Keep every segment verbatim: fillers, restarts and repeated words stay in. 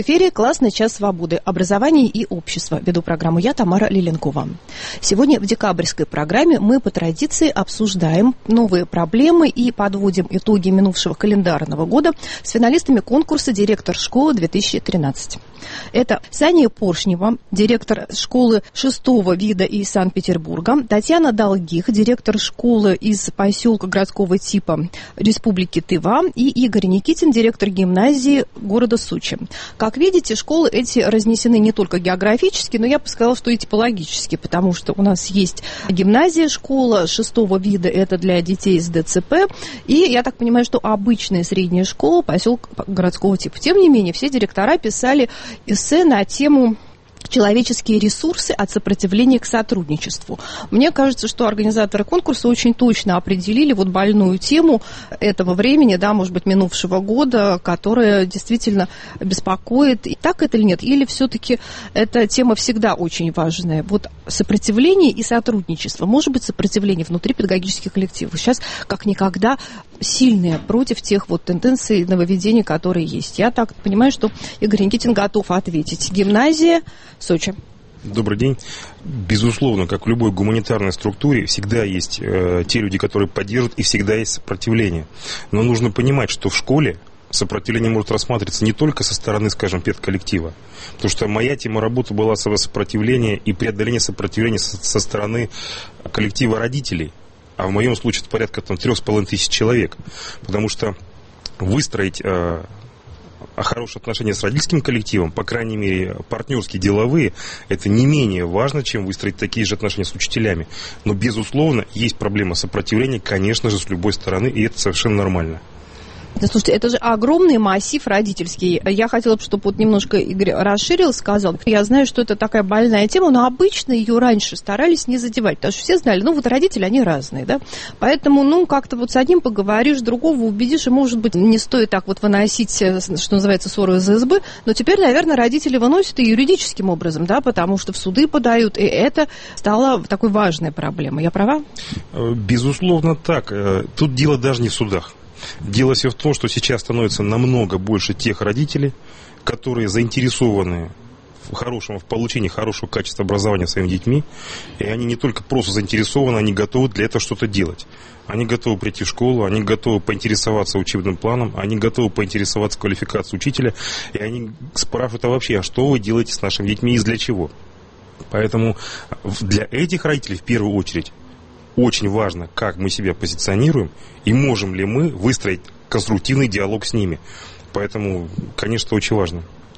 эфире «Классный час свободы. Образование и общество». Веду программу я, Тамара Лиленкова. Сегодня в декабрьской программе мы по традиции обсуждаем новые проблемы и подводим итоги минувшего календарного года с финалистами конкурса «Директор школы две тысячи тринадцать». Это Саня Поршнева, директор школы шестого вида из Санкт-Петербурга, Татьяна Долгих, директор школы из поселка городского типа Республики Тыва, и Игорь Никитин, директор гимназии города Сочи. Как видите, школы эти разнесены не только географически, но я бы сказала, что и типологически, потому что у нас есть гимназия, школа шестого вида, это для детей с ДЦП, и я так понимаю, что обычная средняя школа поселка городского типа. Тем не менее, все директора писали эссе на тему «Человеческие ресурсы от сопротивления к сотрудничеству». Мне кажется, что организаторы конкурса очень точно определили вот больную тему этого времени, да, может быть, минувшего года, которая действительно беспокоит. И так это или нет? Или все-таки эта тема всегда очень важная? Вот сопротивление и сотрудничество. Может быть, сопротивление внутри педагогических коллективов. Сейчас, как никогда, сильные против тех вот тенденций нововведений, которые есть. Я так понимаю, что Игорь Никитин готов ответить. Гимназия Сочи. Добрый день. Безусловно, как в любой гуманитарной структуре, всегда есть э, те люди, которые поддерживают, и всегда есть сопротивление. Но нужно понимать, что в школе сопротивление может рассматриваться не только со стороны, скажем, педколлектива. Потому что моя тема работы была сопротивление и преодоление сопротивления со, со стороны коллектива родителей. А в моем случае это порядка там, трех с половиной тысяч человек. Потому что выстроить э, хорошие отношения с родительским коллективом, по крайней мере, партнерские, деловые, это не менее важно, чем выстроить такие же отношения с учителями. Но, безусловно, есть проблема сопротивления, конечно же, с любой стороны, и это совершенно нормально. Да, слушайте, это же огромный массив родительский. Я хотела бы, чтобы вот немножко Игорь расширил, сказал. Я знаю, что это такая больная тема, но обычно ее раньше старались не задевать, потому что все знали, ну вот родители, они разные, да. Поэтому, ну, как-то вот с одним поговоришь, другого убедишь, и, может быть, не стоит так вот выносить, что называется, ссору из избы, но теперь, наверное, родители выносят и юридическим образом, да, потому что в суды подают, и это стало такой важной проблемой. Я права? Безусловно, так. Тут дело даже не в судах. Дело все в том, что сейчас становится намного больше тех родителей, которые заинтересованы в хорошем, в получении хорошего качества образования своими детьми, и они не только просто заинтересованы, они готовы для этого что-то делать. Они готовы прийти в школу, они готовы поинтересоваться учебным планом, они готовы поинтересоваться квалификацией учителя, и они спрашивают, а вообще, а что вы делаете с нашими детьми и для чего? Поэтому для этих родителей в первую очередь очень важно, как мы себя позиционируем и можем ли мы выстроить конструктивный диалог с ними. Поэтому, конечно, очень важно.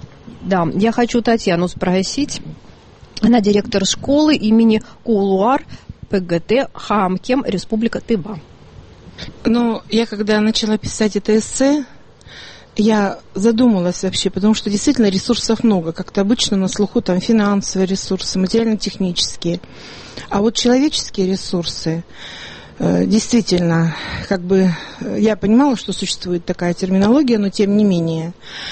Да, я хочу Татьяну спросить. Она директор школы имени Кулуар ПГТ Хамкем, Республика Тыва. Ну, я когда начала писать это эссе, я задумалась вообще, потому что действительно ресурсов много. Как-то обычно на слуху там финансовые ресурсы, материально-технические. А вот человеческие ресурсы, э, действительно, как бы, я понимала, что существует такая терминология, но тем не менее,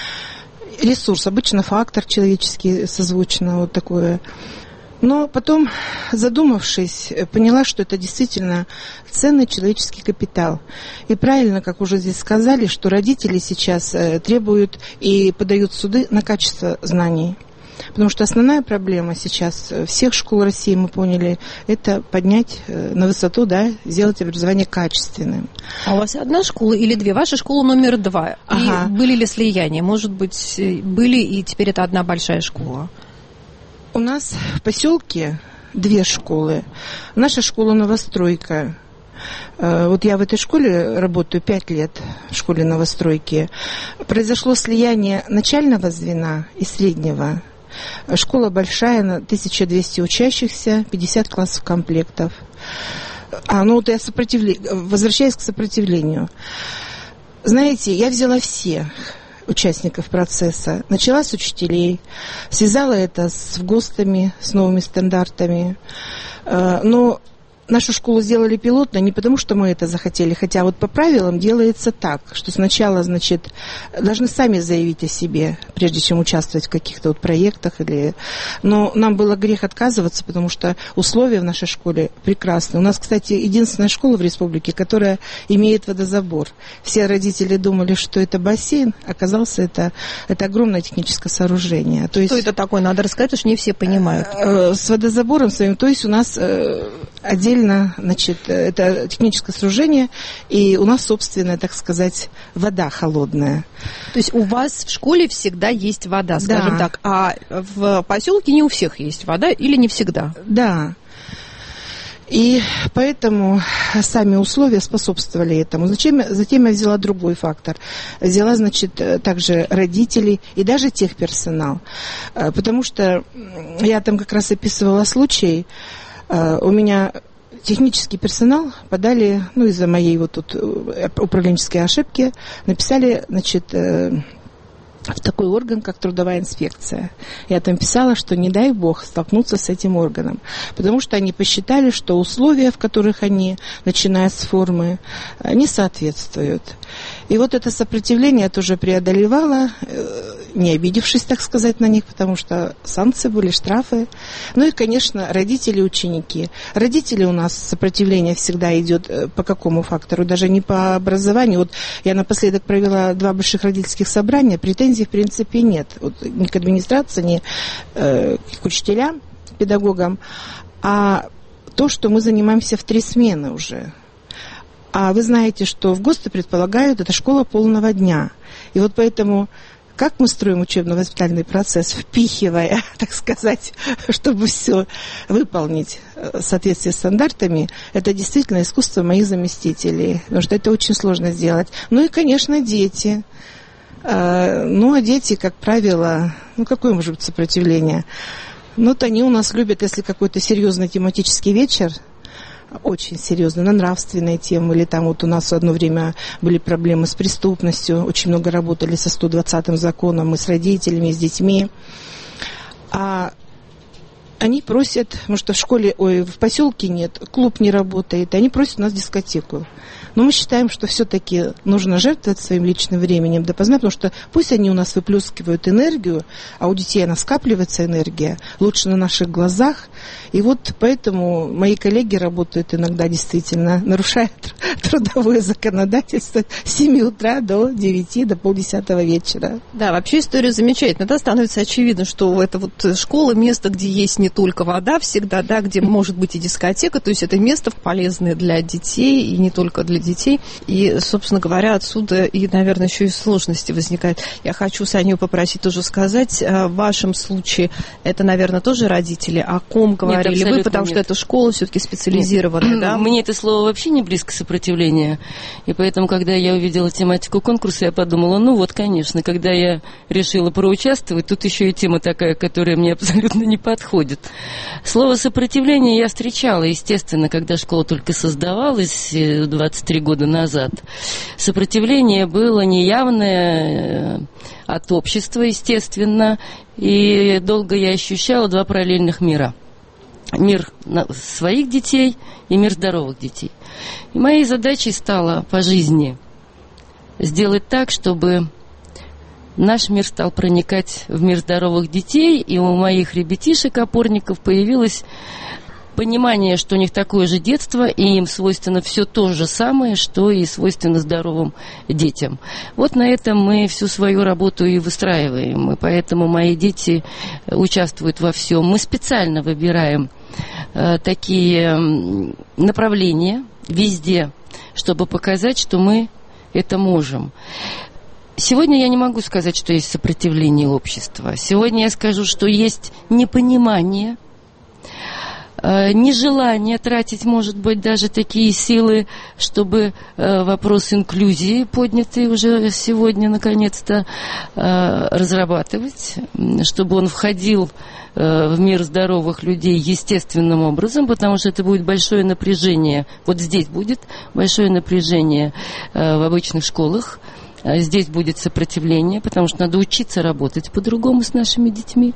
ресурс, обычно фактор человеческий созвучно, вот такое. Но потом, задумавшись, поняла, что это действительно ценный человеческий капитал. И правильно, как уже здесь сказали, что родители сейчас требуют и подают в суды на качество знаний. Потому что основная проблема сейчас всех школ России, мы поняли, это поднять на высоту, да, сделать образование качественным. А у вас одна школа или две? Ваша школа номер два. Ага. И были ли слияния? Может быть, были, и теперь это одна большая школа? У нас в поселке две школы. Наша школа «Новостройка». Вот я в этой школе работаю пять лет, в школе «Новостройки». Произошло слияние начального звена и среднего. Школа большая, тысяча двести учащихся, пятьдесят классов комплектов. А, ну вот я сопротивля... возвращаюсь к сопротивлению. Знаете, я взяла всех участников процесса. Начала с учителей, связала это с ГОСТами, с новыми стандартами. Но нашу школу сделали пилотной не потому, что мы это захотели, хотя вот по правилам делается так, что сначала, значит, должны сами заявить о себе, прежде чем участвовать в каких-то вот проектах. Или... Но нам было грех отказываться, потому что условия в нашей школе прекрасны. У нас, кстати, единственная школа в республике, которая имеет водозабор. Все родители думали, что это бассейн, оказался это, это огромное техническое сооружение. То есть, что это такое? Надо рассказать, потому что не все понимают. С водозабором своим, то есть у нас отдельно, значит, это техническое сооружение, и у нас собственная, так сказать, вода холодная. То есть у вас в школе всегда есть вода, скажем да. так, а в поселке не у всех есть вода или не всегда? Да. И поэтому сами условия способствовали этому. Зачем, затем я взяла другой фактор. Взяла, значит, также родителей и даже техперсонал. Потому что я там как раз описывала случай. У меня технический персонал подали, ну, из-за моей вот тут управленческой ошибки, написали, значит, в такой орган, как трудовая инспекция. Я там писала, что не дай бог столкнуться с этим органом, потому что они посчитали, что условия, в которых они, начиная с формы, не соответствуют. И вот это сопротивление я тоже преодолевала, не обидевшись, так сказать, на них, потому что санкции были, штрафы. Ну и, конечно, родители, ученики. Родители у нас сопротивление всегда идет по какому фактору? Даже не по образованию. Вот я напоследок провела два больших родительских собрания, претензий в принципе нет. Вот ни к администрации, ни э, к учителям, педагогам. А то, что мы занимаемся в три смены уже. А вы знаете, что в ГОСТе предполагают, это школа полного дня. И вот поэтому, как мы строим учебно-воспитательный процесс, впихивая, так сказать, чтобы все выполнить в соответствии с стандартами, это действительно искусство моих заместителей, потому что это очень сложно сделать. Ну и, конечно, дети. Ну, а дети, как правило, ну, какое может быть сопротивление? Ну, вот они у нас любят, если какой-то серьезный тематический вечер, очень серьезно, на нравственные темы, или там вот у нас одно время были проблемы с преступностью, очень много работали со сто двадцатым законом, и с родителями, и с детьми. А они просят, потому что в школе, ой, в поселке нет, клуб не работает, они просят у нас дискотеку. Но мы считаем, что все-таки нужно жертвовать своим личным временем допоздна, потому что пусть они у нас выплескивают энергию, а у детей она скапливается энергия, лучше на наших глазах. И вот поэтому мои коллеги работают иногда действительно, нарушая трудовое законодательство с семи утра до девяти, до полдесятого вечера. Да, вообще история замечательная. Да, становится очевидно, что это вот школа, место, где есть не только вода всегда, да, где может быть и дискотека, то есть это место полезное для детей и не только для детей. И, собственно говоря, отсюда и, наверное, еще и сложности возникают. Я хочу Саню попросить тоже сказать, в вашем случае это, наверное, тоже родители, о ком говорили вы, потому нет. что это школа все-таки специализированная, да? Мне это слово вообще не близко сопротивления, и поэтому, когда я увидела тематику конкурса, я подумала, ну вот, конечно, когда я решила проучаствовать, тут еще и тема такая, которая мне абсолютно не подходит. Слово сопротивление я встречала, естественно, когда школа только создавалась двадцать три года назад. Сопротивление было неявное от общества, естественно, и долго я ощущала два параллельных мира. Мир своих детей и мир здоровых детей. И моей задачей стало по жизни сделать так, чтобы наш мир стал проникать в мир здоровых детей, и у моих ребятишек, опорников, появилось понимание, что у них такое же детство, и им свойственно все то же самое, что и свойственно здоровым детям. Вот на этом мы всю свою работу и выстраиваем, и поэтому мои дети участвуют во всем. Мы специально выбираем э, такие направления везде, чтобы показать, что мы это можем. Сегодня я не могу сказать, что есть сопротивление общества. Сегодня я скажу, что есть непонимание, нежелание тратить, может быть, даже такие силы, чтобы вопрос инклюзии, поднятый уже сегодня, наконец-то, разрабатывать, чтобы он входил в мир здоровых людей естественным образом, потому что это будет большое напряжение, вот здесь будет большое напряжение в обычных школах, Здесь будет сопротивление, потому что надо учиться работать по-другому с нашими детьми.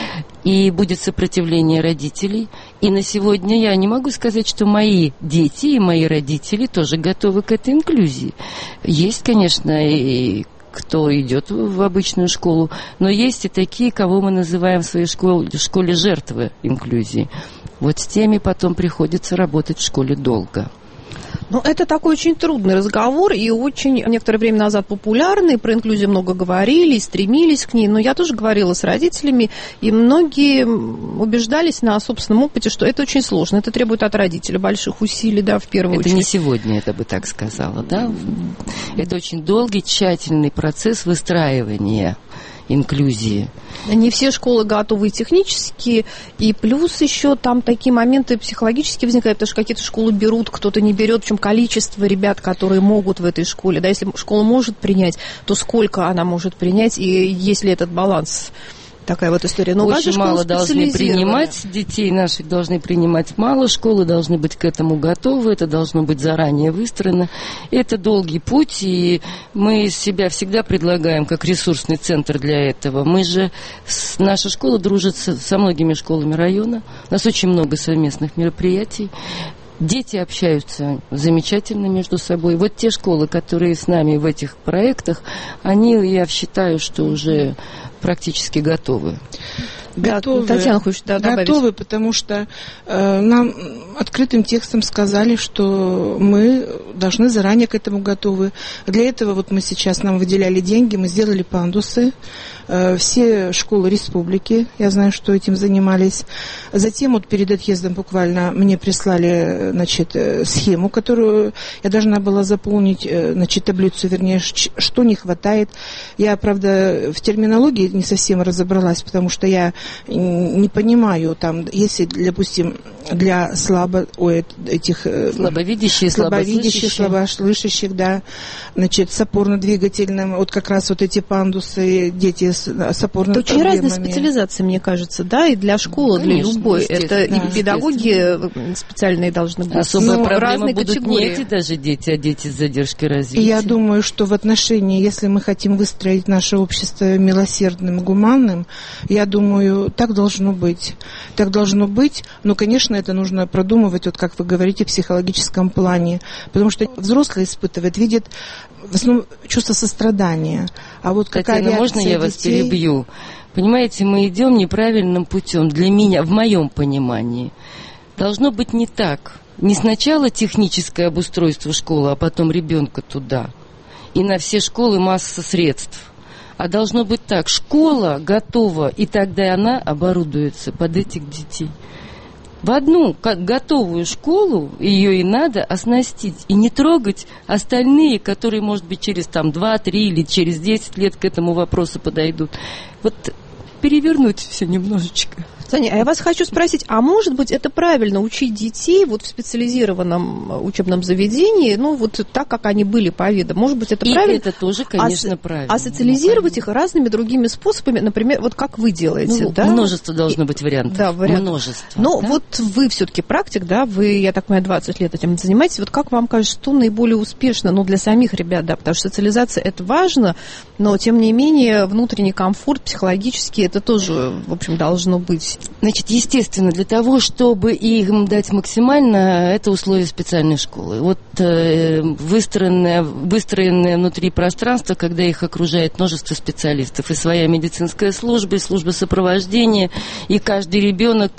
И будет сопротивление родителей. И на сегодня я не могу сказать, что мои дети и мои родители тоже готовы к этой инклюзии. Есть, конечно, и кто идет в обычную школу, но есть и такие, кого мы называем в своей школе, в школе жертвы инклюзии. Вот с теми потом приходится работать в школе долго. Ну, это такой очень трудный разговор и очень некоторое время назад популярный. Про инклюзию много говорили, стремились к ней. Но я тоже говорила с родителями, и многие убеждались на собственном опыте, что это очень сложно. Это требует от родителей больших усилий, да, в первую это очередь. Это не сегодня, это бы так сказала, да? Это очень долгий, тщательный процесс выстраивания инклюзии. Не все школы готовы технически, и плюс еще там такие моменты психологически возникают, потому что какие-то школы берут, кто-то не берет, причем количество ребят, которые могут в этой школе. Да, если школа может принять, то сколько она может принять, и есть ли этот баланс? Такая вот история. Но очень мало должны принимать детей наших, должны принимать мало, школы должны быть к этому готовы, это должно быть заранее выстроено. Это долгий путь, и мы себя всегда предлагаем как ресурсный центр для этого. Мы же, наша школа дружит со, со многими школами района, у нас очень много совместных мероприятий. Дети общаются замечательно между собой. Вот те школы, которые с нами в этих проектах, они, я считаю, что уже практически готовы. Готовы, да, Татьяна хочет да, добавить. Готовы, потому что э, нам открытым текстом сказали, что мы должны заранее к этому готовы. Для этого вот мы сейчас, нам выделяли деньги, мы сделали пандусы. Э, все школы республики, я знаю, что этим занимались. Затем вот перед отъездом буквально мне прислали, значит, схему, которую я должна была заполнить, значит, таблицу, вернее, что не хватает. Я, правда, в терминологии не совсем разобралась, потому что я не понимаю, там, если, допустим, для слабо, ой, этих слабовидящих, слабовидящих, слабослышащих, да, значит, с опорно-двигательным, вот как раз вот эти пандусы, дети с, с опорными это проблемами. Очень разные специализации, мне кажется, да, и для школы, конечно, для любой. Это да, и педагоги специальные должны быть. Особая ну, проблема будут категории. Не эти даже дети, а дети с задержкой развития. И я думаю, что в отношении, если мы хотим выстроить наше общество милосердным, гуманным, я думаю, так должно быть. Так должно быть, но, конечно, это нужно продумывать, вот как вы говорите, в психологическом плане. Потому что взрослый испытывает, видит в основном чувство сострадания. А вот какая Татьяна, реакция можно я вас детей... перебью? Понимаете, мы идем неправильным путем. Для меня, в моем понимании, должно быть не так. Не сначала техническое обустройство школы, а потом ребенка туда. И на все школы масса средств. А должно быть так. Школа готова, и тогда она оборудуется под этих детей. В одну как готовую школу ее и надо оснастить. И не трогать остальные, которые, может быть, через там, два-три или через десять лет к этому вопросу подойдут. Вот перевернуть все немножечко. Таня, а я вас хочу спросить, а может быть это правильно учить детей вот в специализированном учебном заведении, ну вот так, как они были по видам? Может быть это и правильно? это тоже, конечно, а, правильно. А социализировать их разными другими способами, например, вот как вы делаете, ну, да? Множество должно быть вариантов. Да, вариантов. Множество. Но да? вот вы все-таки практик, да, вы, я так понимаю, двадцать лет этим занимаетесь. Вот как вам кажется, что наиболее успешно, ну, для самих ребят, да, потому что социализация это важно, но тем не менее внутренний комфорт психологический это тоже, в общем, должно быть. Значит, естественно, Естественно, для того, чтобы им дать максимально, это условия специальной школы. Вот э, выстроенное, выстроенное внутри пространство, когда их окружает множество специалистов, и своя медицинская служба, и служба сопровождения, и каждый ребенок,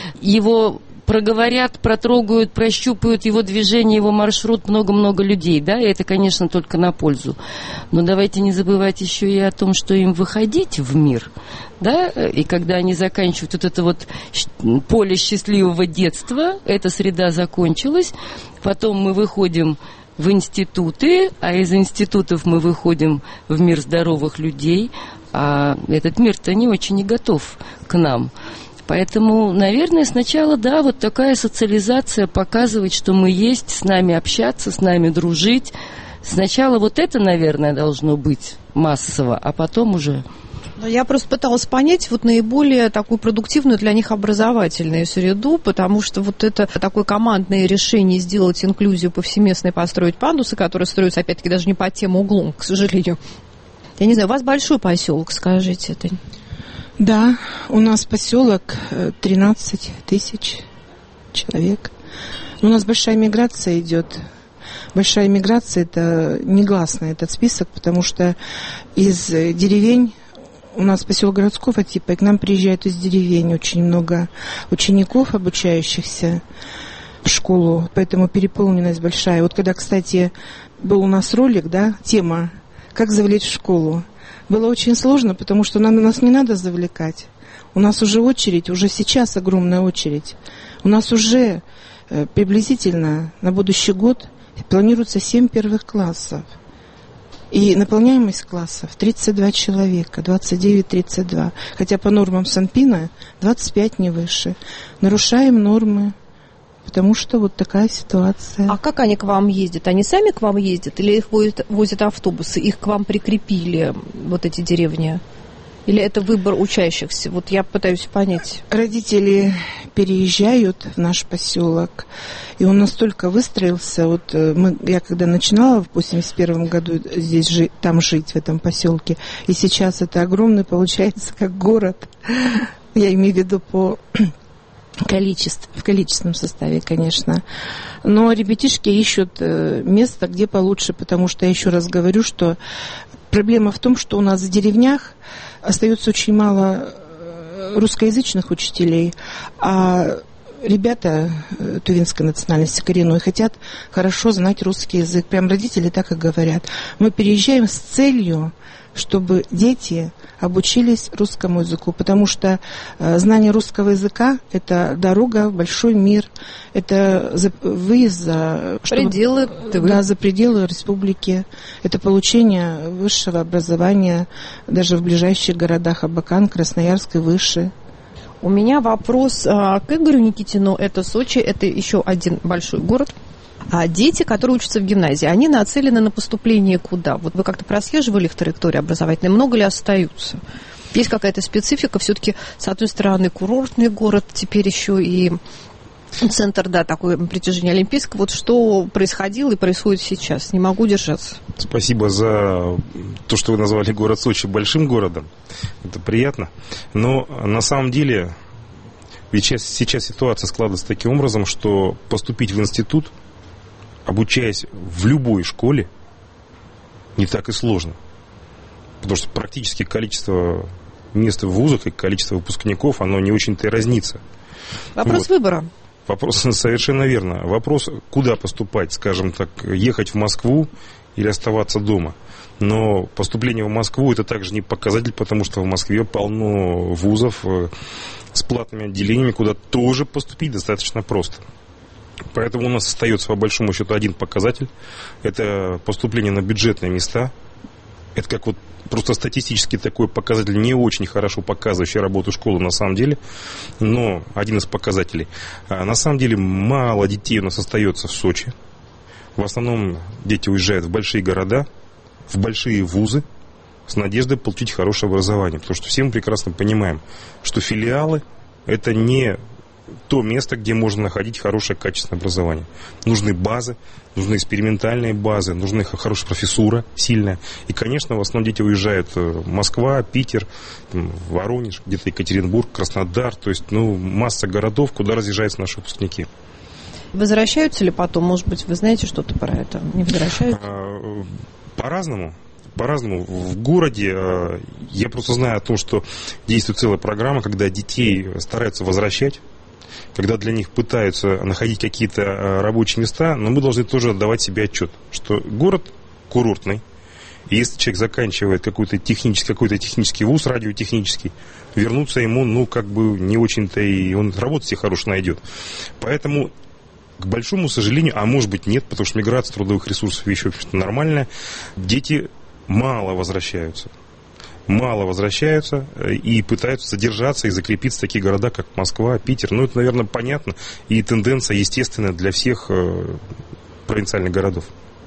его проговорят, протрогают, прощупают его движение, его маршрут, много-много людей, да, и это, конечно, только на пользу. Но давайте не забывать еще и о том, что им выходить в мир, да, и когда они заканчивают вот это вот поле счастливого детства, эта среда закончилась, потом мы выходим в институты, а из институтов мы выходим в мир здоровых людей, а этот мир-то не очень и готов к нам. Поэтому, наверное, сначала, да, вот такая социализация, показывать, что мы есть, с нами общаться, с нами дружить. Сначала вот это, наверное, должно быть массово, а потом уже... Но я просто пыталась понять вот наиболее такую продуктивную для них образовательную среду, потому что вот это такое командное решение сделать инклюзию повсеместной, построить пандусы, которые строятся, опять-таки, даже не под тем углом, к сожалению. Я не знаю, у вас большой поселок, скажите это. Да, у нас поселок тринадцать тысяч человек. У нас большая миграция идет. Большая миграция – это негласный этот список, потому что из деревень, у нас поселок городского типа, и к нам приезжают из деревень очень много учеников, обучающихся в школу, поэтому переполненность большая. Вот когда, кстати, был у нас ролик, да, тема «Как завлечь в школу», было очень сложно, потому что нам, нас не надо завлекать. У нас уже очередь, уже сейчас огромная очередь. У нас уже э, приблизительно на будущий год планируется семь первых классов. И наполняемость классов тридцать два человека, двадцать девять тридцать два. Хотя по нормам Санпина двадцать пять не выше. Нарушаем нормы, потому что вот такая ситуация. А как они к вам ездят? Они сами к вам ездят или их возят, возят автобусы? Их к вам прикрепили, вот эти деревни? Или это выбор учащихся? Вот я пытаюсь понять. Родители переезжают в наш поселок, и он настолько выстроился. Вот мы, я когда начинала в восемьдесят первом году здесь жить, там жить, в этом поселке, и сейчас это огромный, получается, как город. Я имею в виду по количеству, в количественном составе, конечно. Но ребятишки ищут место, где получше, потому что я еще раз говорю, что проблема в том, что у нас в деревнях остается очень мало русскоязычных учителей, а ребята тувинской национальности коренной хотят хорошо знать русский язык. Прям родители так и говорят. Мы переезжаем с целью, чтобы дети обучились русскому языку, потому что э, знание русского языка – это дорога в большой мир, это за, выезд за, пределы, чтобы, да, за пределы республики, это получение высшего образования даже в ближайших городах Абакан, Красноярск и выше. У меня вопрос к Игорю Никитину. Это Сочи, это еще один большой город. А дети, которые учатся в гимназии, они нацелены на поступление куда? Вот вы как-то прослеживали их траекторию образовательной? Много ли остаются? Есть какая-то специфика? Все-таки, с одной стороны, курортный город, теперь еще и центр, да, такое притяжение олимпийского. Вот что происходило и происходит сейчас? Не могу держаться. Спасибо за то, что вы назвали город Сочи большим городом. Это приятно. Но на самом деле ведь сейчас, сейчас ситуация складывается таким образом, что поступить в институт, обучаясь в любой школе, не так и сложно. Потому что практически количество мест в вузах и количество выпускников, оно не очень-то и разнится. Вопрос вот. Выбора. Вопрос совершенно верно. Вопрос, куда поступать, скажем так, ехать в Москву или оставаться дома. Но поступление в Москву – это также не показатель, потому что в Москве полно вузов с платными отделениями, куда тоже поступить достаточно просто. Поэтому у нас остается, по большому счету, один показатель. Это поступление на бюджетные места. Это как вот просто статистически такой показатель, не очень хорошо показывающий работу школы на самом деле, но один из показателей. А на самом деле мало детей у нас остается в Сочи. В основном дети уезжают в большие города, в большие вузы с надеждой получить хорошее образование. Потому что все мы прекрасно понимаем, что филиалы – это не то место, где можно находить хорошее качественное образование. Нужны базы, нужны экспериментальные базы, нужна хорошая профессура, сильная. И, конечно, в основном дети уезжают в Москва, Питер, там, Воронеж, где-то Екатеринбург, Краснодар. То есть, ну, масса городов, куда разъезжаются наши выпускники. Возвращаются ли потом? Может быть, вы знаете что-то про это? Не возвращаются? По-разному. По-разному. В городе я просто знаю о том, что действует целая программа, когда детей стараются возвращать, когда для них пытаются находить какие-то рабочие места, но мы должны тоже отдавать себе отчет, что город курортный, и если человек заканчивает какой-то технический, какой-то технический вуз, радиотехнический, вернуться ему, ну, как бы не очень-то, и он работу себе хорошую найдет. Поэтому, к большому сожалению, а может быть нет, потому что миграция трудовых ресурсов еще нормальная, дети мало возвращаются. Мало возвращаются и пытаются задержаться и закрепиться в такие города, как Москва, Питер. Ну, это, наверное, понятно. И тенденция естественная для всех провинциальных городов.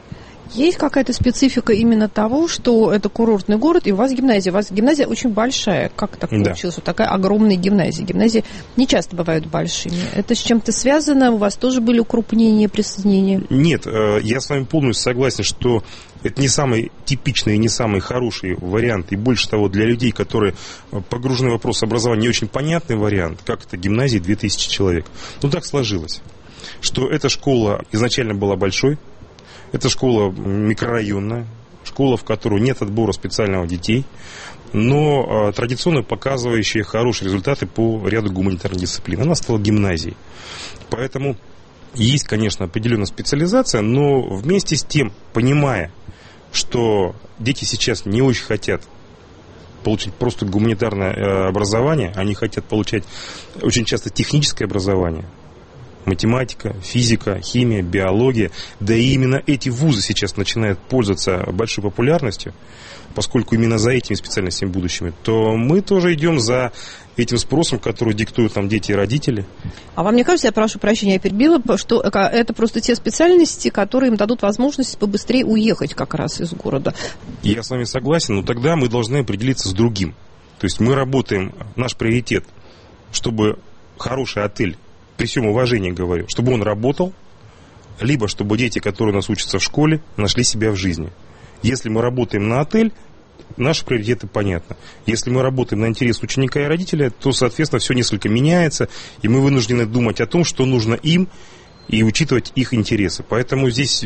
Есть какая-то специфика именно того, что это курортный город, и у вас гимназия. У вас гимназия очень большая. Как так да. получилось? Вот такая огромная гимназия. Гимназии не часто бывают большими. Это с чем-то связано? У вас тоже были укрупнения, присоединения? Нет, я с вами полностью согласен, что это не самый типичный и не самый хороший вариант. И больше того, для людей, которые погружены в вопрос образования, не очень понятный вариант, как это гимназия две тысячи человек. Ну, так сложилось, что эта школа изначально была большой. Это школа микрорайонная, школа, в которой нет отбора специального детей, но традиционно показывающая хорошие результаты по ряду гуманитарных дисциплин. Она стала гимназией. Поэтому есть, конечно, определенная специализация, но вместе с тем, понимая, что дети сейчас не очень хотят получить просто гуманитарное образование, они хотят получать очень часто техническое образование, математика, физика, химия, биология. Да и именно эти вузы сейчас начинают пользоваться большой популярностью, поскольку именно за этими специальностями будущими, то мы тоже идем за этим спросом, который диктуют нам дети и родители. А вам не кажется, я прошу прощения, я перебила, что это просто те специальности, которые им дадут возможность побыстрее уехать как раз из города? Я с вами согласен, но тогда мы должны определиться с другим. То есть мы работаем, наш приоритет, чтобы хороший отель, при всем уважении говорю, чтобы он работал, либо чтобы дети, которые у нас учатся в школе, нашли себя в жизни. Если мы работаем на отель, наши приоритеты понятны. Если мы работаем на интерес ученика и родителя, то, соответственно, все несколько меняется, и мы вынуждены думать о том, что нужно им, и учитывать их интересы. Поэтому здесь...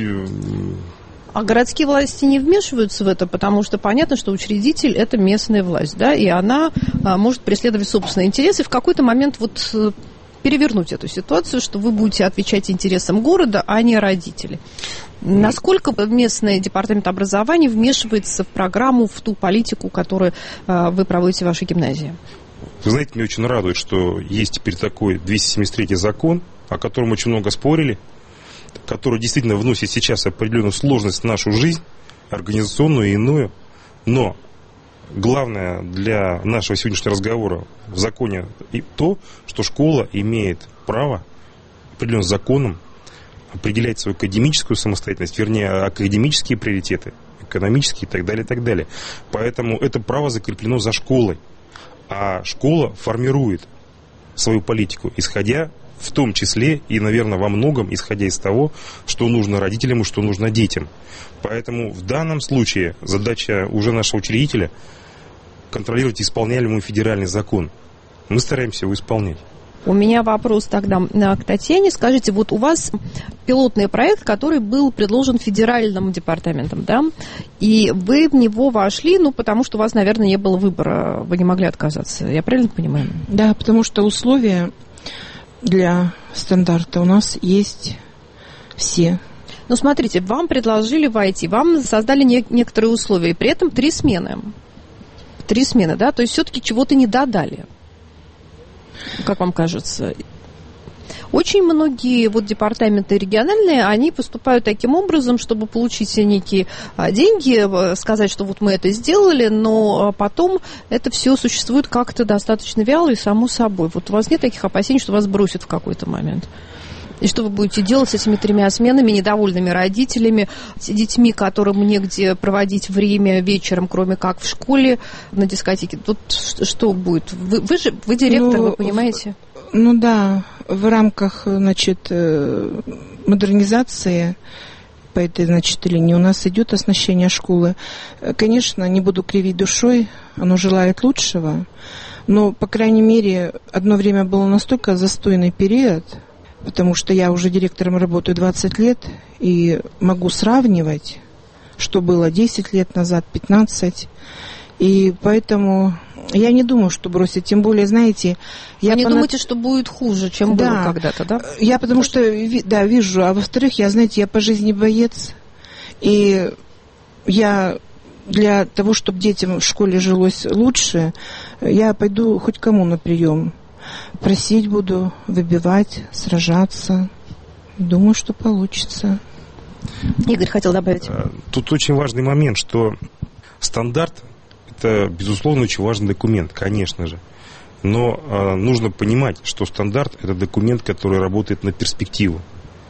А городские власти не вмешиваются в это, потому что понятно, что учредитель – это местная власть, да, и она а, может преследовать собственные интересы. В какой-то момент вот... перевернуть эту ситуацию, что вы будете отвечать интересам города, а не родителей. Насколько местный департамент образования вмешивается в программу, в ту политику, которую э, вы проводите в вашей гимназии? Вы знаете, меня очень радует, что есть теперь такой двести семьдесят третий закон, о котором очень много спорили, который действительно вносит сейчас определенную сложность в нашу жизнь, организационную и иную, но главное для нашего сегодняшнего разговора в законе и то, что школа имеет право определенным законом определять свою академическую самостоятельность, вернее, академические приоритеты, экономические и так далее, и так далее. Поэтому это право закреплено за школой. А школа формирует свою политику, исходя в том числе и, наверное, во многом, исходя из того, что нужно родителям и что нужно детям. Поэтому в данном случае задача уже нашего учредителя контролировать исполняемый федеральный закон. Мы стараемся его исполнять. У меня вопрос тогда к Татьяне. Скажите, вот у вас пилотный проект, который был предложен федеральным департаментом, да? И вы в него вошли, ну, потому что у вас, наверное, не было выбора, вы не могли отказаться. Я правильно понимаю? Да, потому что условия для стандарта у нас есть все. Ну, смотрите, вам предложили войти, вам создали не- некоторые условия, и при этом три смены. Три смены, да? То есть все-таки чего-то не додали. Как вам кажется? Очень многие вот департаменты региональные, они поступают таким образом, чтобы получить некие а, деньги, сказать, что вот мы это сделали, но потом это все существует как-то достаточно вяло и само собой. Вот у вас нет таких опасений, что вас бросят в какой-то момент? И что вы будете делать с этими тремя сменами, недовольными родителями, с детьми, которым негде проводить время вечером, кроме как в школе, на дискотеке? Тут что будет? Вы, вы же вы директор, ну, вы понимаете? Ну да, в рамках, значит, модернизации по этой, значит, линии у нас идет оснащение школы. Конечно, не буду кривить душой, оно желает лучшего, но, по крайней мере, одно время был настолько застойный период, потому что я уже директором работаю двадцать лет и могу сравнивать, что было десять лет назад, пятнадцать. И поэтому я не думаю, что бросить. Тем более, знаете... Вы я не понад... думаете, что будет хуже, чем да. было когда-то, да? Я потому что, да, вижу. А во-вторых, я, знаете, я по жизни боец. И я для того, чтобы детям в школе жилось лучше, я пойду хоть кому на прием. Просить буду, выбивать, сражаться. Думаю, что получится. Игорь хотел добавить. Тут очень важный момент, что стандарт – это, безусловно, очень важный документ, конечно же. Но э, нужно понимать, что стандарт – это документ, который работает на перспективу.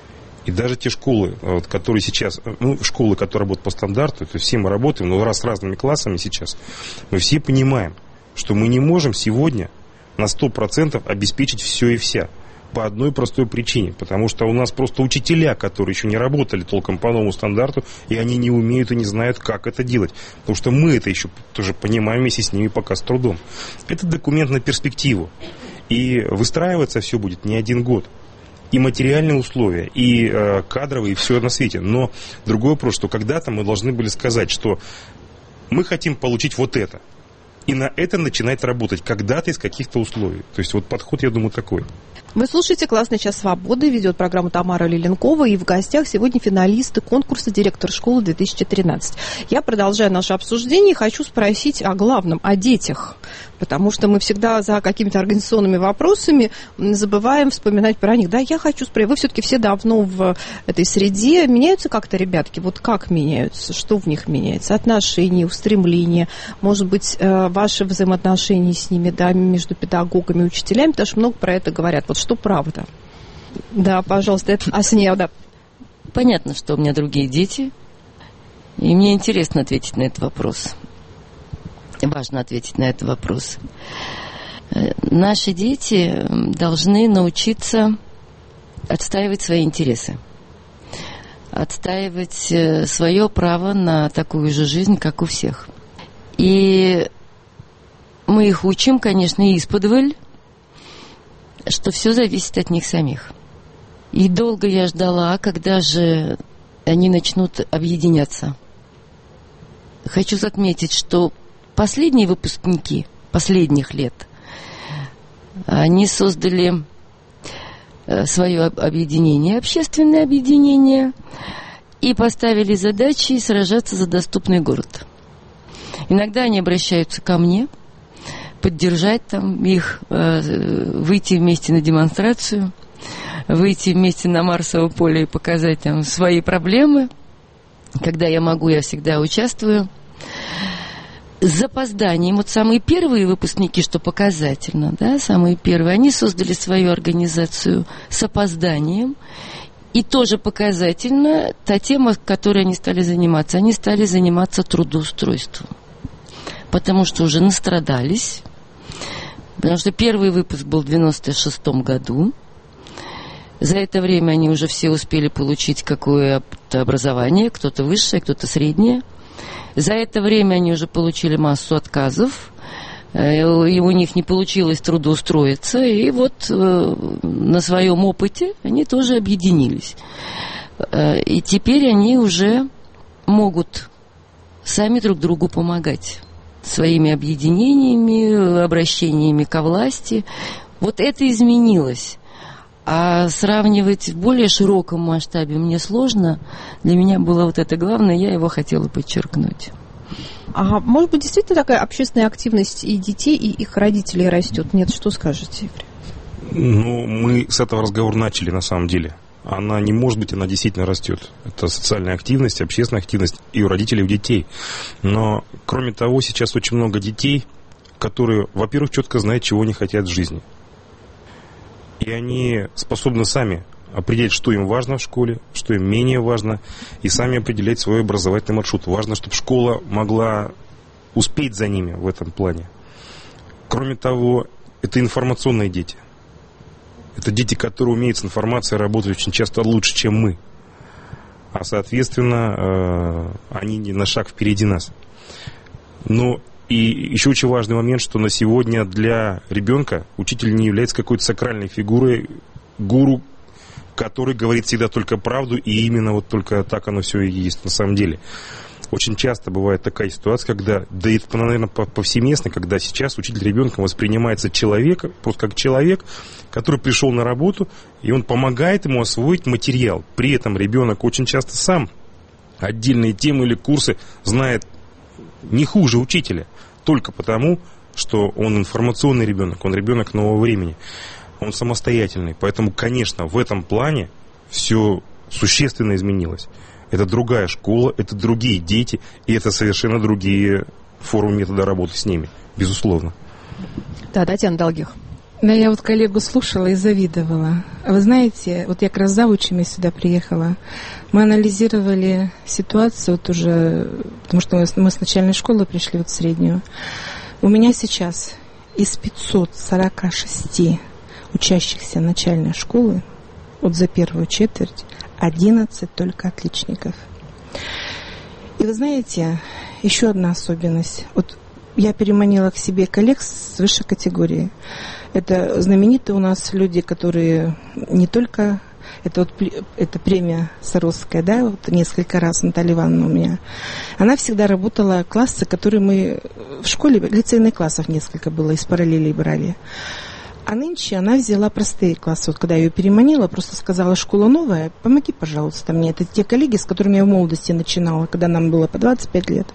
И даже те школы, вот, которые сейчас, ну, школы, которые работают по стандарту, то есть все мы работаем, но раз с разными классами сейчас, мы все понимаем, что мы не можем сегодня на сто процентов обеспечить все и вся. По одной простой причине. Потому что у нас просто учителя, которые еще не работали толком по новому стандарту, и они не умеют и не знают, как это делать. Потому что мы это еще тоже понимаем вместе с ними пока с трудом. Это документ на перспективу. И выстраиваться все будет не один год. И материальные условия, и э, кадровые, и все на свете. Но другой вопрос, что когда-то мы должны были сказать, что мы хотим получить вот это. И на это начинать работать когда-то из каких-то условий. То есть вот подход, я думаю, такой. Вы слушаете «Классный час свободы», ведет программу Тамара Лиленкова, и в гостях сегодня финалисты конкурса «Директор школы две тысячи тринадцать». Я продолжаю наше обсуждение и хочу спросить о главном, о детях, потому что мы всегда за какими-то организационными вопросами забываем вспоминать про них. Да, я хочу спросить, вы все-таки все давно в этой среде, меняются как-то ребятки? Вот как меняются? Что в них меняется? Отношения, устремления, может быть, ваши взаимоотношения с ними, да, между педагогами и учителями, потому что много про это говорят. Вот что правда? Да, пожалуйста, это Асния, да. Понятно, что у меня другие дети, и мне интересно ответить на этот вопрос. Важно ответить на этот вопрос. Наши дети должны научиться отстаивать свои интересы, отстаивать свое право на такую же жизнь, как у всех. И мы их учим, конечно, исподволь, что все зависит от них самих. И долго я ждала, когда же они начнут объединяться. Хочу отметить, что последние выпускники последних лет, они создали свое объединение, общественное объединение, и поставили задачи сражаться за доступный город. Иногда они обращаются ко мне, поддержать там их, выйти вместе на демонстрацию, выйти вместе на Марсово поле и показать там свои проблемы. Когда я могу, я всегда участвую. С запозданием, вот самые первые выпускники, что показательно, да, самые первые, они создали свою организацию с опозданием. И тоже показательно та тема, которой они стали заниматься. Они стали заниматься трудоустройством. Потому что уже настрадались. Потому что первый выпуск был в девяносто шестом году. За это время они уже все успели получить какое-то образование. Кто-то высшее, кто-то среднее. За это время они уже получили массу отказов. И у них не получилось трудоустроиться. И вот на своем опыте они тоже объединились. И теперь они уже могут сами друг другу помогать. Своими объединениями, обращениями ко власти. Вот это изменилось. А сравнивать в более широком масштабе мне сложно. Для меня было вот это главное, я его хотела подчеркнуть. А может быть, действительно такая общественная активность и детей, и их родителей растет? Нет, что скажете, Игорь? Ну, мы с этого разговора начали, на самом деле. Она не может быть, она действительно растет. Это социальная активность, общественная активность и у родителей, и у детей. Но, кроме того, сейчас очень много детей, которые, во-первых, четко знают, чего они хотят в жизни. И они способны сами определять, что им важно в школе, что им менее важно, и сами определять свой образовательный маршрут. Важно, чтобы школа могла успеть за ними в этом плане. Кроме того, это информационные дети. Это дети, которые умеют с информацией работать очень часто лучше, чем мы. А, соответственно, они на шаг впереди нас. Но и еще очень важный момент, что на сегодня для ребенка учитель не является какой-то сакральной фигурой, гуру, который говорит всегда только правду, и именно вот только так оно все и есть на самом деле. Очень часто бывает такая ситуация, когда, да это, наверное, повсеместно, когда сейчас учитель ребенка воспринимается человека, просто как человек, который пришел на работу, и он помогает ему освоить материал. При этом ребенок очень часто сам отдельные темы или курсы знает не хуже учителя, только потому, что он информационный ребенок, он ребенок нового времени, он самостоятельный. Поэтому, конечно, в этом плане все существенно изменилось. Это другая школа, это другие дети, и это совершенно другие формы метода работы с ними, безусловно. Да, Татьяна Долгих. Да, я вот коллегу слушала и завидовала. А вы знаете, вот я как раз завучами сюда приехала. Мы анализировали ситуацию вот уже, потому что мы с начальной школы пришли вот в среднюю. У меня сейчас из пятисот сорока шести учащихся начальной школы, вот за первую четверть, одиннадцать только отличников. И вы знаете, еще одна особенность. Вот я переманила к себе коллег с высшей категории. Это знаменитые у нас люди, которые не только... Это вот это премия Саровская, да, вот несколько раз Наталья Ивановна у меня. Она всегда работала классы, которые мы в школе, лицейных классов несколько было, из параллелей брали. А нынче она взяла простые классы. Вот когда я ее переманила, просто сказала: школа новая, помоги, пожалуйста, мне. Это те коллеги, с которыми я в молодости начинала, когда нам было по двадцать пять лет.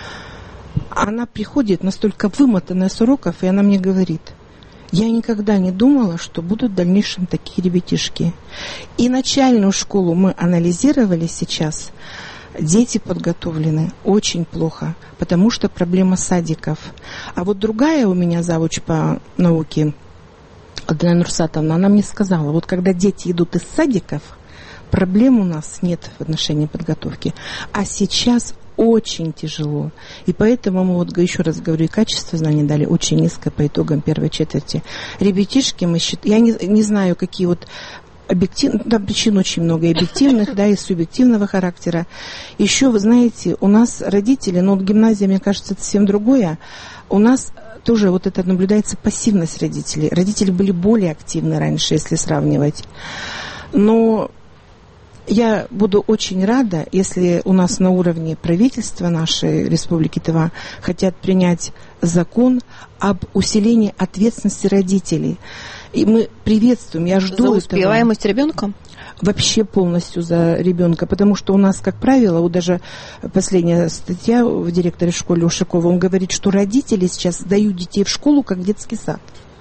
Она приходит настолько вымотанная с уроков, и она мне говорит: я никогда не думала, что будут в дальнейшем такие ребятишки. И начальную школу мы анализировали сейчас. Дети подготовлены очень плохо, потому что проблема садиков. А вот другая у меня завуч по науке, Адана Нурсатовна, она мне сказала: вот когда дети идут из садиков, проблем у нас нет в отношении подготовки. А сейчас очень тяжело. И поэтому мы, вот еще раз говорю, и качество знаний дали очень низкое по итогам первой четверти. Ребятишки, мы считаем, я не, не знаю, какие вот объективные, там причин очень много, и объективных, да, и субъективного характера. Еще, вы знаете, у нас родители, ну, вот гимназия, мне кажется, это совсем другое. У нас тоже вот это наблюдается пассивность родителей. Родители были более активны раньше, если сравнивать. Но я буду очень рада, если у нас на уровне правительства нашей Республики Тыва хотят принять закон об усилении ответственности родителей. И мы приветствуем, я жду за успеваемость этого. Ребенка? Вообще полностью за ребенка, потому что у нас, как правило, вот даже последняя статья в директоре школы Ушакова, он говорит, что родители сейчас сдают детей в школу как в детский сад.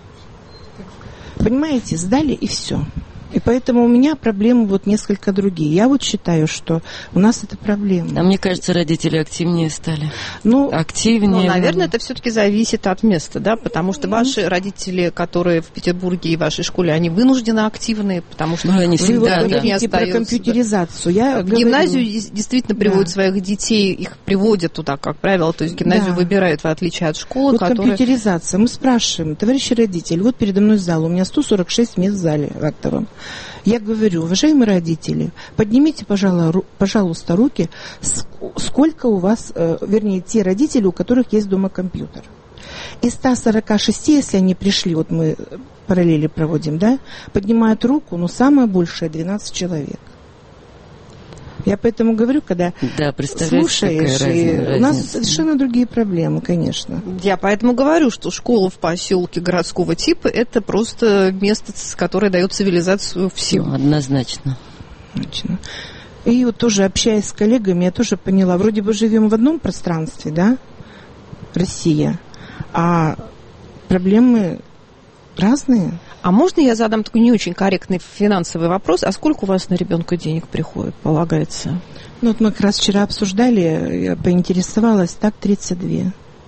Понимаете, сдали и все. И поэтому у меня проблемы вот несколько другие. Я вот считаю, что у нас это проблема. А мне кажется, родители активнее стали. Ну, активнее. Ну, наверное, это все-таки зависит от места, да, потому что ваши родители, которые в Петербурге и в вашей школе, они вынуждены активные, потому что ну, они всегда, вы да. говорите про компьютеризацию. Я в говорю, гимназию действительно приводят да. своих детей, их приводят туда, как правило, то есть гимназию да. выбирают в отличие от школы, вот которая... компьютеризация. Мы спрашиваем: товарищи родители, вот передо мной зал, у меня сто сорок шесть мест в зале в актовом. Я говорю: уважаемые родители, поднимите, пожалуйста, руки, сколько у вас, вернее, те родители, у которых есть дома компьютер. Из ста сорока шести, если они пришли, вот мы параллели проводим, да, поднимают руку, но самое большее двенадцать человек. Я поэтому говорю, когда да, слушаешь, и у нас совершенно другие проблемы, конечно. Я поэтому говорю, что школа в поселке городского типа – это просто место, которое дает цивилизацию всем. Ну, однозначно. Однозначно. И вот тоже, общаясь с коллегами, я тоже поняла, вроде бы живем в одном пространстве, да, Россия, а проблемы разные. А можно я задам такой не очень корректный финансовый вопрос? А сколько у вас на ребенка денег приходит, полагается? Ну, вот мы как раз вчера обсуждали, я поинтересовалась, так тридцать два.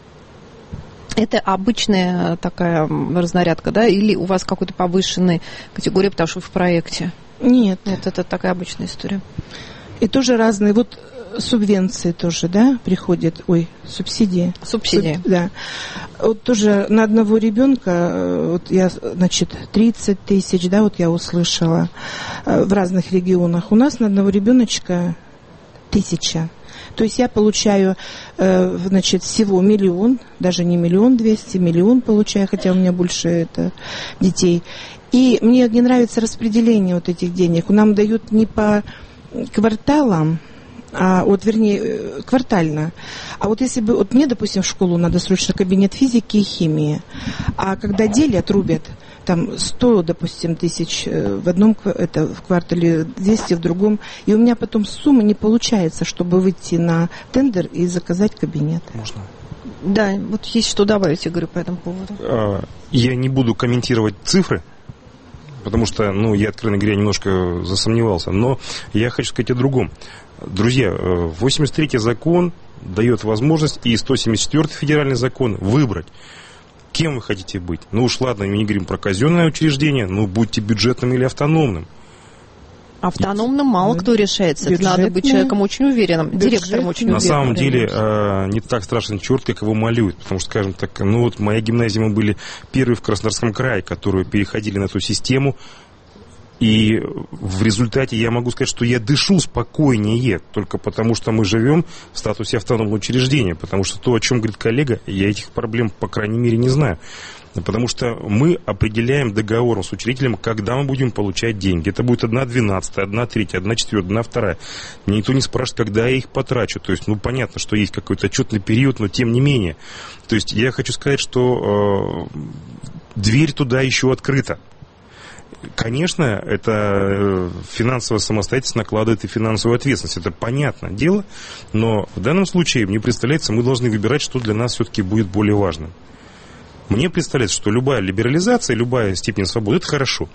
Это обычная такая разнарядка, да? Или у вас какой-то повышенной категории, потому что вы в проекте? Нет. Нет, это такая обычная история. И тоже разные, вот субвенции тоже, да, приходят, ой, субсидии. Субсидии. Суб, да. Вот тоже на одного ребенка, вот я, значит, тридцать тысяч, да, вот я услышала в разных регионах. У нас на одного ребеночка тысяча. То есть я получаю, значит, всего миллион, даже не миллион двести, миллион получаю, хотя у меня больше это детей. И мне не нравится распределение вот этих денег. Нам дают не по кварталам, а вот, вернее, квартально. А вот если бы, вот мне, допустим, в школу надо срочно кабинет физики и химии, а когда делят, рубят, там сто, допустим, тысяч в одном это, в квартале, двести в другом, и у меня потом сумма не получается, чтобы выйти на тендер и заказать кабинет. Можно? Да, вот есть что добавить, Игорь, по этому поводу. Я не буду комментировать цифры, потому что, ну, я, откровенно говоря, немножко засомневался, но я хочу сказать о другом. Друзья, восемьдесят третий закон дает возможность, и сто семьдесят четвёртый федеральный закон, выбрать Кем вы хотите быть? Ну уж ладно, мы не говорим про казенное учреждение, но будьте бюджетным или автономным. Автономным мало кто решается. Это надо быть человеком очень уверенным, директором очень уверенным. На самом деле э, не так страшен черт, как его малюют. Потому что, скажем так, ну вот моя гимназия, мы были первые в Краснодарском крае, которые переходили на эту систему. И в результате я могу сказать, что я дышу спокойнее, только потому что мы живем в статусе автономного учреждения. Потому что то, о чем говорит коллега, я этих проблем, по крайней мере, не знаю. Потому что мы определяем договором с учредителем, когда мы будем получать деньги. Это будет одна двенадцатая, одна третья, одна четвертая, одна вторая. Мне никто не спрашивает, когда я их потрачу. То есть, ну, понятно, что есть какой-то отчетный период, но тем не менее. То есть, я хочу сказать, что э, дверь туда еще открыта. Конечно, это финансовая самостоятельность накладывает и финансовую ответственность. Это понятное дело. Но в данном случае, мне представляется, мы должны выбирать, что для нас все-таки будет более важным. Мне представляется, что любая либерализация, любая степень свободы – это хорошо.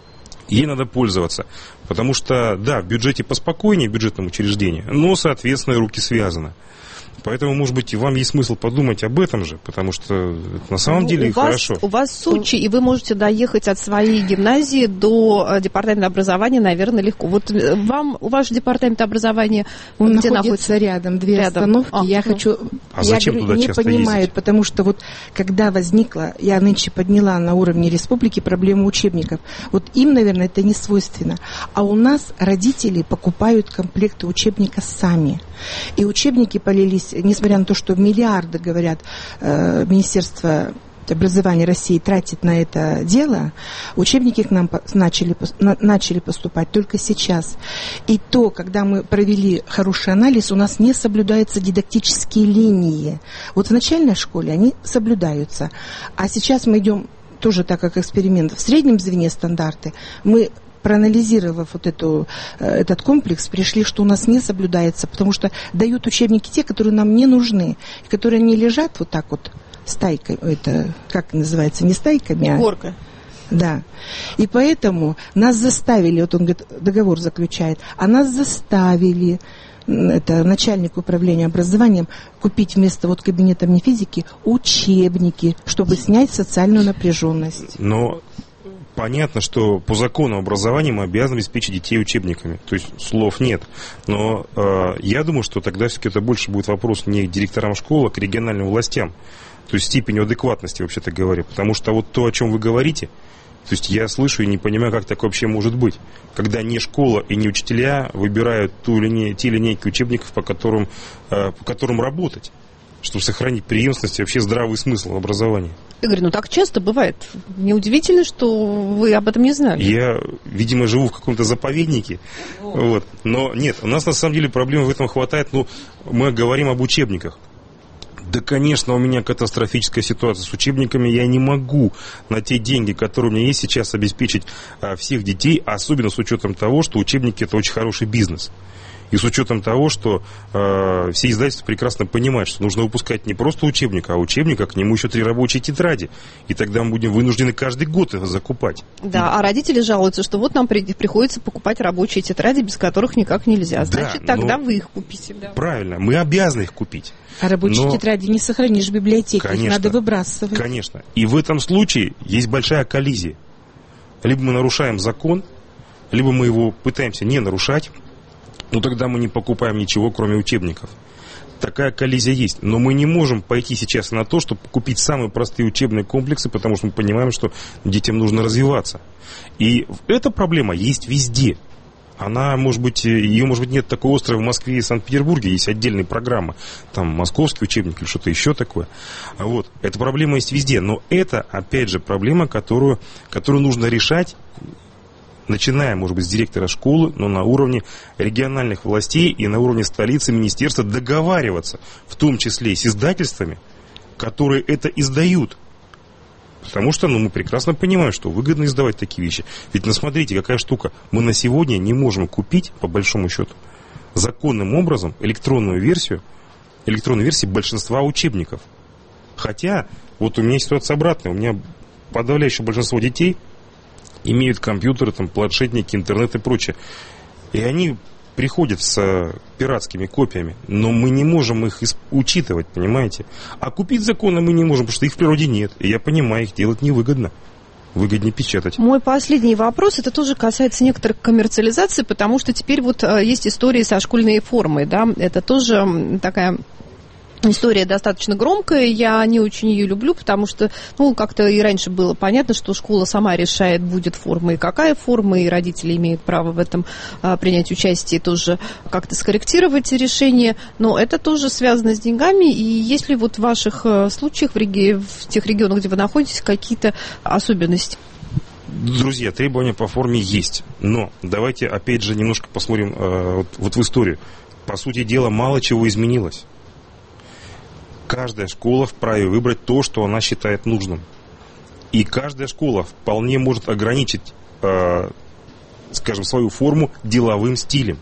Ей надо пользоваться. Потому что, да, в бюджете поспокойнее, в бюджетном учреждении, но, соответственно, руки связаны. Поэтому, может быть, вам есть смысл подумать об этом же, потому что это на самом ну, деле у вас, хорошо. У вас Сочи, и вы можете доехать от своей гимназии до департамента образования, наверное, легко. Вот вам, у вас же департамент образования Он где находится, находится? Рядом, две рядом. остановки. А, я ну. хочу... А я зачем говорю, туда не часто понимают, ездить? потому что вот когда возникла, я нынче подняла на уровне республики проблему учебников. Вот им, наверное, это не свойственно. А у нас родители покупают комплекты учебника сами. И учебники полились, несмотря на то, что миллиарды, говорят, э, Министерство образования России тратит на это дело, учебники к нам начали, начали поступать только сейчас. И то, когда мы провели хороший анализ, у нас не соблюдаются дидактические линии. Вот в начальной школе они соблюдаются. А сейчас мы идем тоже так, как эксперимент. В среднем звене стандарты мы, проанализировав вот эту, этот комплекс, пришли, что у нас не соблюдается, потому что дают учебники те, которые нам не нужны, которые не лежат вот так вот стайкой, это как называется, не стайками, а... Горка. Да. И поэтому нас заставили, вот он говорит, договор заключает, а нас заставили, это начальник управления образованием, купить вместо вот кабинета физики учебники, чтобы снять социальную напряженность. Но понятно, что по закону образования мы обязаны обеспечить детей учебниками. То есть слов нет. Но э, я думаю, что тогда все-таки это больше будет вопрос не к директорам школы, а к региональным властям. То есть степень адекватности, вообще-то говоря. Потому что вот то, о чем вы говорите, то есть я слышу и не понимаю, как так вообще может быть. Когда не школа и не учителя выбирают ту линей, те линейки учебников, по которым, э, по которым работать, чтобы сохранить преемственность и вообще здравый смысл в образовании. Игорь, ну так часто бывает. Неудивительно, что вы об этом не знали. Я, видимо, живу в каком-то заповеднике. Вот. Но нет, у нас на самом деле проблем в этом хватает. Ну, мы говорим об учебниках. Да, конечно, у меня катастрофическая ситуация с учебниками. Я не могу на те деньги, которые у меня есть сейчас, обеспечить а, всех детей, особенно с учетом того, что учебники – это очень хороший бизнес. И с учетом того, что э, все издательства прекрасно понимают, что нужно выпускать не просто учебник, а учебник, а к нему еще три рабочие тетради. И тогда мы будем вынуждены каждый год их закупать. Да, и... а родители жалуются, что вот нам при... приходится покупать рабочие тетради, без которых никак нельзя. Значит, да, тогда вы их купите. Да. Правильно, мы обязаны их купить. А рабочие но... тетради не сохранишь в библиотеке, конечно, их надо выбрасывать. Конечно. И в этом случае есть большая коллизия. Либо мы нарушаем закон, либо мы его пытаемся не нарушать. Ну, тогда мы не покупаем ничего, кроме учебников. Такая коллизия есть. Но мы не можем пойти сейчас на то, чтобы купить самые простые учебные комплексы, потому что мы понимаем, что детям нужно развиваться. И эта проблема есть везде. Она, может быть, ее, может быть, нет такой острой в Москве и Санкт-Петербурге. Есть отдельные программы. Там московский учебник или что-то еще такое. Вот. Эта проблема есть везде. Но это, опять же, проблема, которую, которую нужно решать, начиная, может быть, с директора школы, но на уровне региональных властей и на уровне столицы, министерства договариваться, в том числе и с издательствами, которые это издают. Потому что ну, мы прекрасно понимаем, что выгодно издавать такие вещи. Ведь, ну, смотрите, какая штука. Мы на сегодня не можем купить, по большому счету, законным образом электронную версию, электронную версию большинства учебников. Хотя, вот у меня ситуация обратная. У меня подавляющее большинство детей имеют компьютеры, там, планшетники, интернет и прочее. И они приходят с пиратскими копиями, но мы не можем их учитывать, понимаете? А купить законы мы не можем, потому что их в природе нет. И я понимаю, их делать невыгодно. Выгоднее печатать. Мой последний вопрос, это тоже касается некоторых коммерциализации, потому что теперь вот есть истории со школьной формой, да, это тоже такая... История достаточно громкая, я не очень ее люблю, потому что, ну, как-то и раньше было понятно, что школа сама решает, будет форма и какая форма, и родители имеют право в этом а, принять участие, тоже как-то скорректировать решение, но это тоже связано с деньгами, и есть ли вот в ваших а, случаях, в, реги... в тех регионах, где вы находитесь, какие-то особенности? Друзья, требования по форме есть, но давайте опять же немножко посмотрим э, вот, вот в историю. По сути дела, мало чего изменилось. Каждая школа вправе выбрать то, что она считает нужным. И каждая школа вполне может ограничить, э, скажем, свою форму деловым стилем.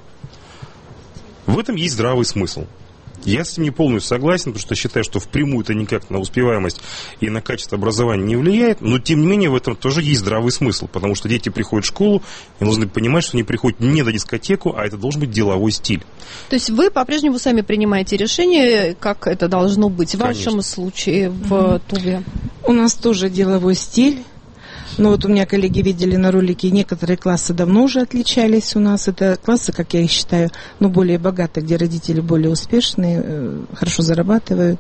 В этом есть здравый смысл. Я с этим не полностью согласен, потому что считаю, что впрямую это никак на успеваемость и на качество образования не влияет, но тем не менее в этом тоже есть здравый смысл, потому что дети приходят в школу и должны понимать, что они приходят не на дискотеку, а это должен быть деловой стиль. То есть вы по-прежнему сами принимаете решение, как это должно быть в Конечно. вашем случае в Туве? У нас тоже деловой стиль. Ну вот у меня коллеги видели на ролике, некоторые классы давно уже отличались у нас. Это классы, как я их считаю, ну, более богатые, где родители более успешные, хорошо зарабатывают.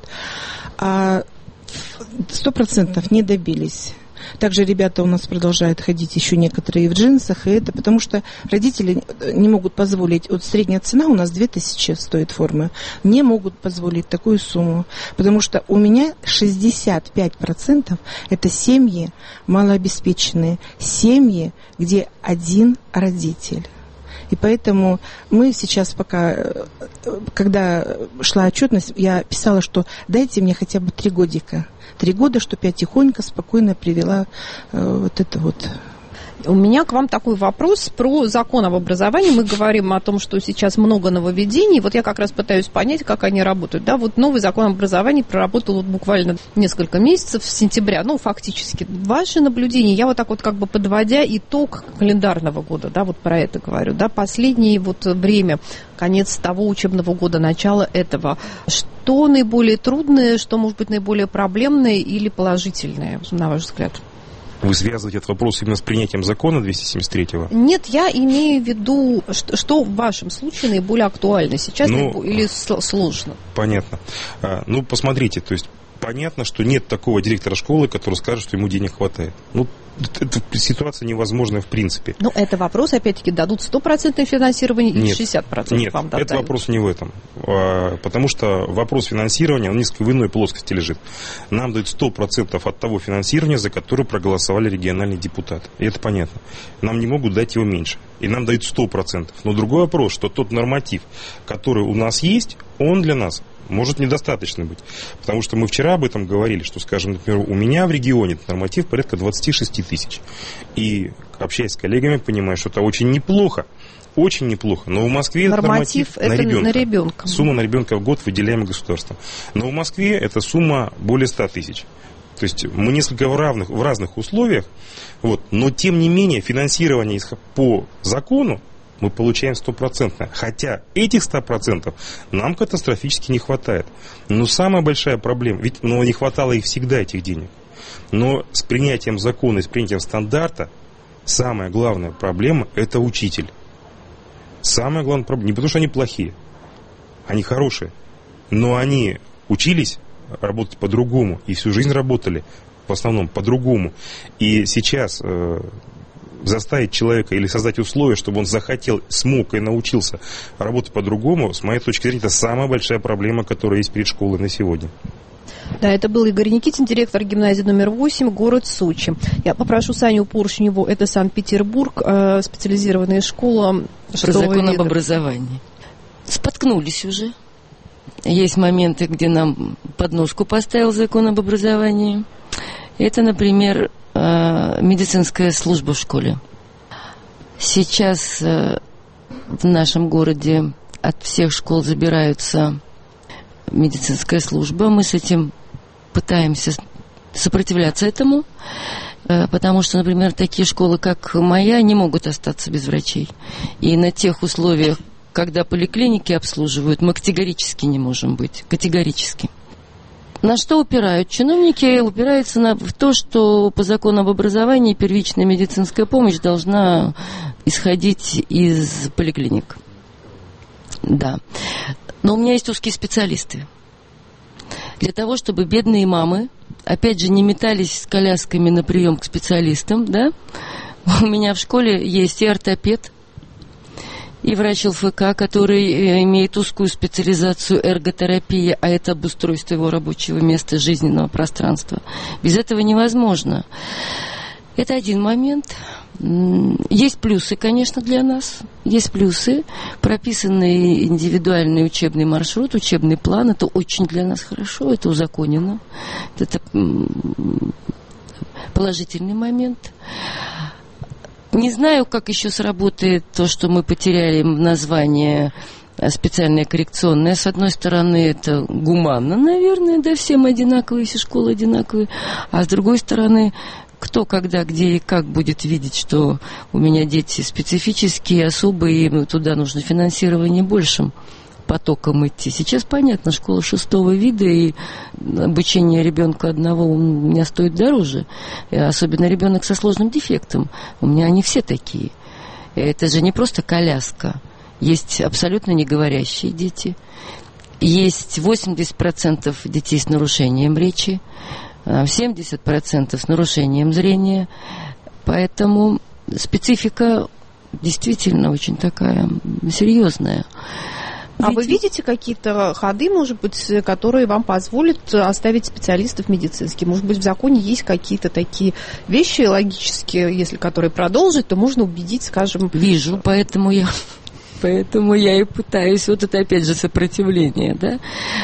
А сто процентов не добились. Также ребята у нас продолжают ходить еще некоторые в джинсах, и это потому что родители не могут позволить, вот средняя цена у нас две тысячи стоит форма, не могут позволить такую сумму, потому что у меня шестьдесят пять процентов это семьи малообеспеченные, семьи, где один родитель. И поэтому мы сейчас пока, когда шла отчетность, я писала, что дайте мне хотя бы три годика. Три года, чтобы я тихонько, спокойно привела э, вот это вот. У меня к вам такой вопрос про закон об образовании. Мы говорим о том, что сейчас много нововведений. Вот я как раз пытаюсь понять, как они работают. Да, вот новый закон об образовании проработал вот буквально несколько месяцев, с сентября, ну, фактически. Ваши наблюдения, я вот так вот как бы подводя итог календарного года, да, вот про это говорю, да, последнее вот время, конец того учебного года, начало этого. Что наиболее трудное, что может быть наиболее проблемное или положительное, на ваш взгляд? Вы связываете этот вопрос именно с принятием закона двести семьдесят третьего? Нет, я имею в виду, что, что в вашем случае наиболее актуально сейчас, ну, или сложно? Понятно. А, ну, посмотрите, то есть понятно, что нет такого директора школы, который скажет, что ему денег хватает. Ну, это ситуация невозможная в принципе. Ну, это вопрос, опять-таки, дадут сто процентов финансирования или нет, шестьдесят процентов нет, вам дадут? Нет, это вопрос не в этом. Потому что вопрос финансирования, он несколько в иной плоскости лежит. Нам дают сто процентов от того финансирования, за которое проголосовали региональные депутаты. И это понятно. Нам не могут дать его меньше. И нам дают сто процентов. Но другой вопрос, что тот норматив, который у нас есть, он для нас может недостаточно быть. Потому что мы вчера об этом говорили, что, скажем, например, у меня в регионе норматив порядка двадцать шесть тысяч. И, общаясь с коллегами, понимаю, что это очень неплохо. Очень неплохо. Но в Москве норматив это норматив это на ребенка. на ребенка. Сумма на ребенка в год, выделяемая государством. Но в Москве эта сумма более ста тысяч. То есть мы несколько в, равных, в разных условиях. Вот. Но, тем не менее, финансирование по закону мы получаем стопроцентно. Хотя этих ста процентов нам катастрофически не хватает. Но самая большая проблема, ведь ну, не хватало и всегда этих денег. Но с принятием закона, с принятием стандарта, самая главная проблема – это учитель. Самая главная проблема, не потому что они плохие, они хорошие, но они учились работать по-другому и всю жизнь работали в основном по-другому. И сейчас э, заставить человека или создать условия, чтобы он захотел, смог и научился работать по-другому, с моей точки зрения, это самая большая проблема, которая есть перед школой на сегодня. Да, это был Игорь Никитин, директор гимназии номер восемь, город Сочи. Я попрошу Саню Поршневу, это Санкт-Петербург, э, специализированная школа. Про закон об образовании. Споткнулись уже. Есть моменты, где нам подножку поставил закон об образовании. Это, например, медицинская служба в школе. Сейчас в нашем городе от всех школ забираются медицинская служба. Мы с этим пытаемся сопротивляться этому, потому что, например, такие школы, как моя, не могут остаться без врачей. И на тех условиях, когда поликлиники обслуживают, мы категорически не можем быть. Категорически. На что упирают? Чиновники упираются на, в то, что по закону об образовании первичная медицинская помощь должна исходить из поликлиник. Да. Но у меня есть узкие специалисты. Для того, чтобы бедные мамы, опять же, не метались с колясками на прием к специалистам, да, у меня в школе есть и ортопед, и врач ЛФК, который имеет узкую специализацию эрготерапия, а это обустройство его рабочего места, жизненного пространства. Без этого невозможно. Это один момент. Есть плюсы, конечно, для нас. Есть плюсы. Прописанный индивидуальный учебный маршрут, учебный план. Это очень для нас хорошо, это узаконено. Это положительный момент. Не знаю, как еще сработает то, что мы потеряли название специальное коррекционное. С одной стороны, это гуманно, наверное, да, всем одинаковые, все школы одинаковые. А с другой стороны, кто, когда, где и как будет видеть, что у меня дети специфические, особые, и туда нужно финансирование большим потоком идти. Сейчас понятно, школа шестого вида, и обучение ребенка одного у меня стоит дороже. И особенно ребенок со сложным дефектом. У меня они все такие. Это же не просто коляска. Есть абсолютно неговорящие дети. Есть восемьдесят процентов детей с нарушением речи, семьдесят процентов с нарушением зрения. Поэтому специфика действительно очень такая серьезная. А вы видите какие-то ходы, может быть, которые вам позволят оставить специалистов медицинских? Может быть, в законе есть какие-то такие вещи логические, если которые продолжить, то можно убедить, скажем... Вижу, поэтому я... Поэтому я и пытаюсь. Вот это опять же сопротивление, да.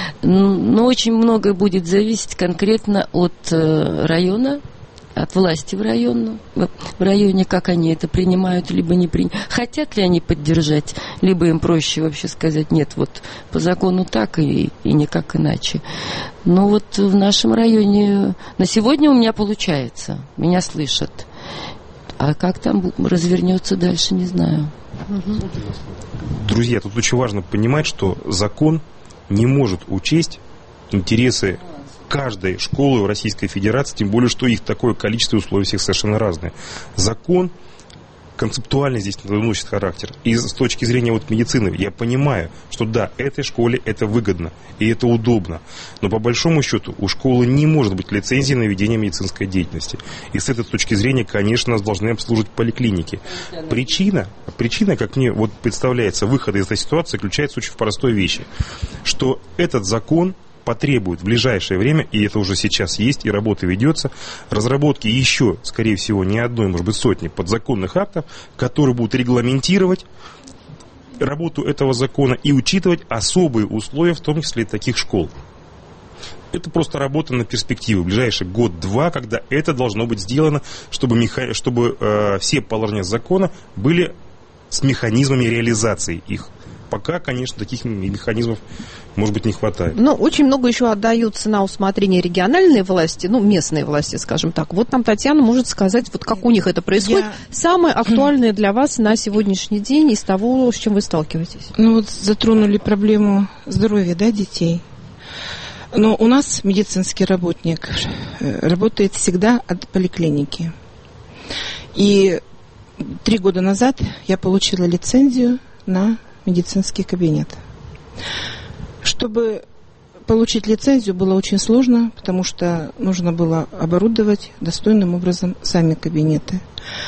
Но очень многое будет зависеть конкретно от района, от власти в, району, в районе, как они это принимают, либо не принимают. Хотят ли они поддержать, либо им проще вообще сказать, нет, вот по закону так и, и никак иначе. Но вот в нашем районе на сегодня у меня получается, меня слышат. А как там развернется дальше, не знаю. Друзья, тут очень важно понимать, что закон не может учесть интересы каждой школы в Российской Федерации, тем более, что их такое количество и условия всех совершенно разные. Закон концептуально здесь носит характер. И с точки зрения вот медицины я понимаю, что да, этой школе это выгодно и это удобно. Но по большому счету у школы не может быть лицензии на ведение медицинской деятельности. И с этой точки зрения, конечно, нас должны обслуживать поликлиники. Причина, причина, как мне вот представляется, выхода из этой ситуации заключается очень в простой вещи. Что этот закон потребует в ближайшее время, и это уже сейчас есть, и работа ведется, разработки еще, скорее всего, не одной, может быть, сотни подзаконных актов, которые будут регламентировать работу этого закона и учитывать особые условия, в том числе таких школ. Это просто работа на перспективу, в ближайший год-два, когда это должно быть сделано, чтобы, меха... чтобы э, все положения закона были с механизмами реализации их. Пока, конечно, таких механизмов, может быть, не хватает. Но очень много еще отдаются на усмотрение региональной власти, ну, местные власти, скажем так. Вот нам Татьяна может сказать, вот как у них это происходит. Я... Самое актуальное для вас на сегодняшний день из того, с чем вы сталкиваетесь. Ну, вот затронули проблему здоровья, да, детей. Но у нас медицинский работник работает всегда от поликлиники. И три года назад я получила лицензию на медицинский кабинет. Чтобы получить лицензию было очень сложно, потому что нужно было оборудовать достойным образом сами кабинеты.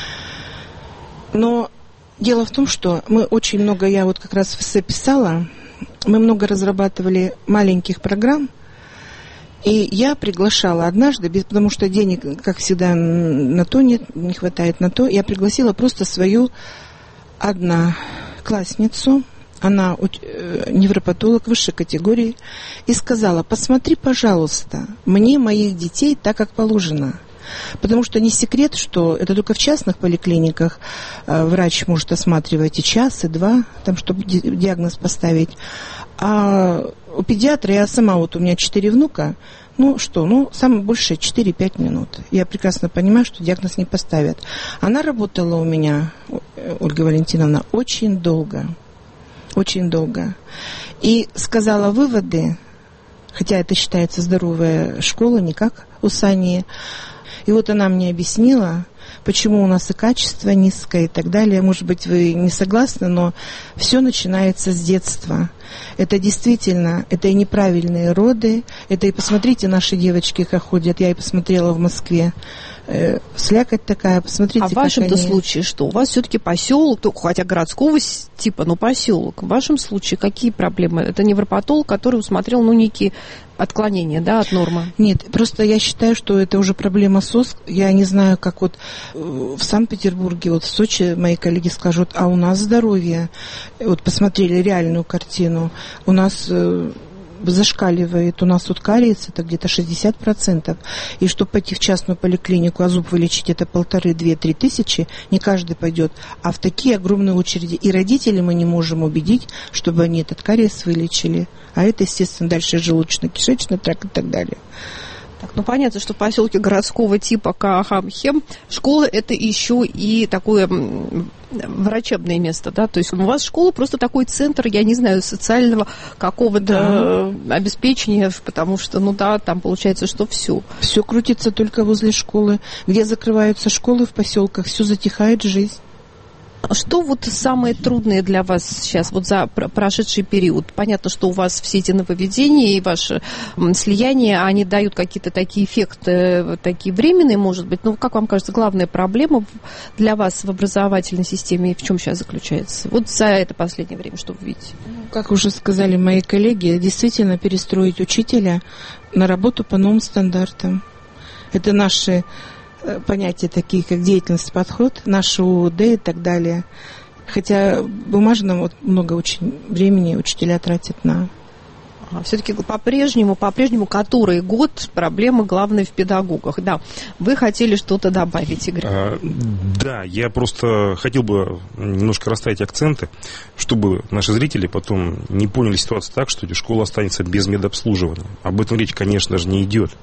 Но дело в том, что мы очень много, я вот как раз все писала, мы много разрабатывали маленьких программ, и я приглашала однажды, потому что денег, как всегда, на то нет, не хватает на то, я пригласила просто свою одноклассницу, она невропатолог высшей категории, и сказала, посмотри, пожалуйста, мне моих детей так, как положено. Потому что не секрет, что это только в частных поликлиниках врач может осматривать и час, и два, там, чтобы диагноз поставить. А у педиатра, я сама, вот у меня четыре внука, ну что, ну, самое большее четыре-пять минут. Я прекрасно понимаю, что диагноз не поставят. Она работала у меня, Ольга Валентиновна, очень долго. очень долго. И сказала выводы, хотя это считается здоровая школа, не как у Сани. И вот она мне объяснила, почему у нас и качество низкое и так далее. Может быть, вы не согласны, но все начинается с детства. Это действительно, это и неправильные роды, это и, посмотрите, наши девочки как ходят. Я и посмотрела в Москве. Э, слякоть такая, посмотрите, а в вашем-то они... случае что? У вас все-таки поселок, хотя городского типа, но поселок. В вашем случае какие проблемы? Это невропатолог, который усмотрел, ну, некие отклонения, да, от нормы? Нет, просто я считаю, что это уже проблема СОС. Я не знаю, как вот в Санкт-Петербурге, вот в Сочи мои коллеги скажут, а у нас здоровье. Вот посмотрели реальную картину. У нас э, зашкаливает, у нас тут кариес, это где-то шестьдесят процентов. И чтобы пойти в частную поликлинику, а зуб вылечить, это полторы, две, три тысячи, не каждый пойдет. А в такие огромные очереди. И родителей мы не можем убедить, чтобы они этот кариес вылечили. А это, естественно, дальше желудочно-кишечный тракт и так далее. Так, ну, понятно, что в поселке городского типа Каахамхем школа – это еще и такое врачебное место, да? То есть у вас школа просто такой центр, я не знаю, социального какого-то да. обеспечения, потому что, ну да, там получается, что все. Все крутится только возле школы. Где закрываются школы в поселках, все затихает жизнь. Что вот самое трудное для вас сейчас, вот за прошедший период? Понятно, что у вас все эти нововведения и ваше слияние, они дают какие-то такие эффекты, такие временные, может быть. Но, как вам кажется, главная проблема для вас в образовательной системе в чем сейчас заключается? Вот за это последнее время, что вы видите? Как уже сказали мои коллеги, действительно перестроить учителя на работу по новым стандартам. Это наши... понятия такие, как деятельность, подход, наши УОД и так далее. Хотя бумажно вот много очень времени учителя тратят на... А, все-таки по-прежнему, по-прежнему, который год проблема главная в педагогах. Да, вы хотели что-то добавить, Игорь? А, да, я просто хотел бы немножко расставить акценты, чтобы наши зрители потом не поняли ситуацию так, что школа останется без медобслуживания. Об этом речь, конечно же, не идет.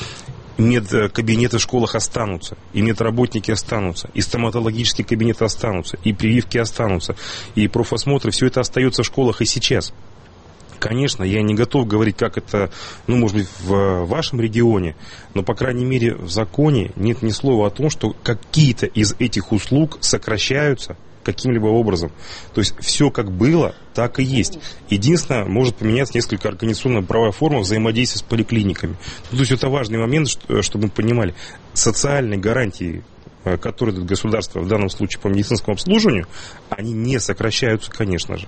Медкабинеты в школах останутся, и медработники останутся, и стоматологические кабинеты останутся, и прививки останутся, и профосмотры, все это остается в школах и сейчас. Конечно, я не готов говорить, как это, ну, может быть, в вашем регионе, но, по крайней мере, в законе нет ни слова о том, что какие-то из этих услуг сокращаются каким-либо образом. То есть все как было, так и есть. Единственное, может поменяться несколько организационно-правовая форма взаимодействия с поликлиниками. То есть это важный момент, чтобы мы понимали. Социальные гарантии, которые дает государство, в данном случае по медицинскому обслуживанию, они не сокращаются, конечно же.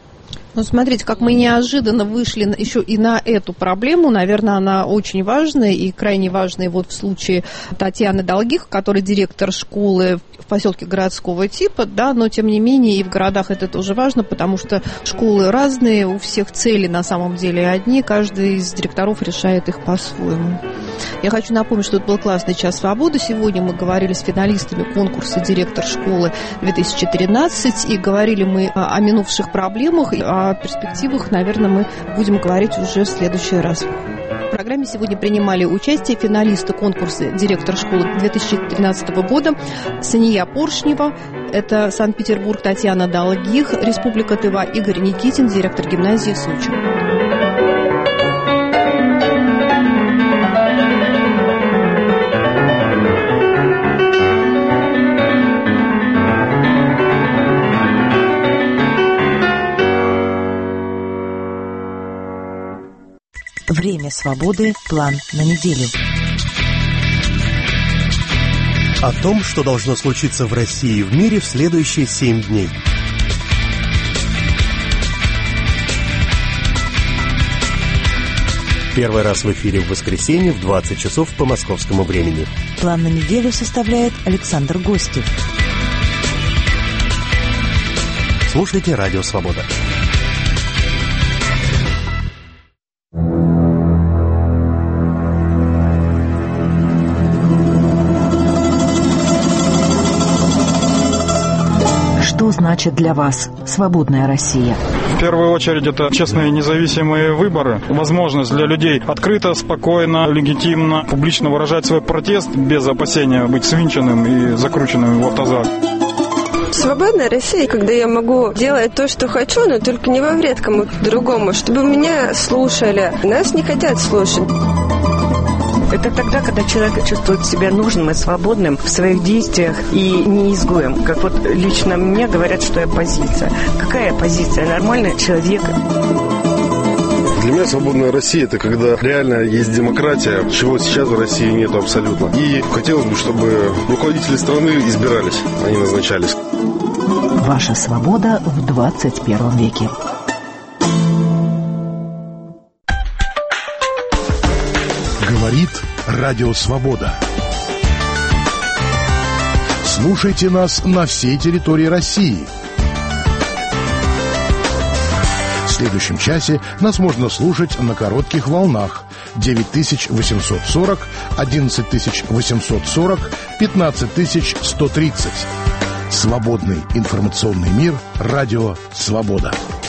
Ну, смотрите, как мы неожиданно вышли еще и на эту проблему. Наверное, она очень важная и крайне важная вот в случае Татьяны Долгих, которая директор школы в поселке городского типа, да, но тем не менее и в городах это тоже важно, потому что школы разные, у всех цели на самом деле одни, каждый из директоров решает их по-своему. Я хочу напомнить, что это был классный час свободы. Сегодня мы говорили с финалистами конкурса «Директор школы две тысячи тринадцать» и говорили мы о минувших проблемах, о перспективах, наверное, мы будем говорить уже в следующий раз. В программе сегодня принимали участие финалисты конкурса «Директор школы две тысячи тринадцатого года» Сания Поршнева, это Санкт-Петербург, Татьяна Долгих, Республика Тыва, Игорь Никитин, директор гимназии в Сочи. Время свободы. План на неделю. О том, что должно случиться в России и в мире в следующие семь дней. Первый раз в эфире в воскресенье в двадцать часов по московскому времени. План на неделю составляет Александр Гостев. Слушайте «Радио Свобода». Что значит для вас свободная Россия? В первую очередь это честные независимые выборы, возможность для людей открыто, спокойно, легитимно, публично выражать свой протест без опасения быть свинченным и закрученным в автозак. Свободная Россия, когда я могу делать то, что хочу, но только не во вред кому-то другому, чтобы меня слушали. Нас не хотят слушать. Это тогда, когда человек чувствует себя нужным и свободным в своих действиях и не изгоем. Как вот лично мне говорят, что я оппозиция. Какая оппозиция? Нормальный человек. Для меня свободная Россия – это когда реально есть демократия, чего сейчас в России нет абсолютно. И хотелось бы, чтобы руководители страны избирались, а не назначались. Ваша свобода в двадцать первом веке. Говорит Радио Свобода. Слушайте нас на всей территории России. В следующем часе нас можно слушать на коротких волнах девять тысяч восемьсот сорок, одиннадцать тысяч восемьсот сорок, пятнадцать тысяч сто тридцать. Свободный информационный мир. Радио Свобода.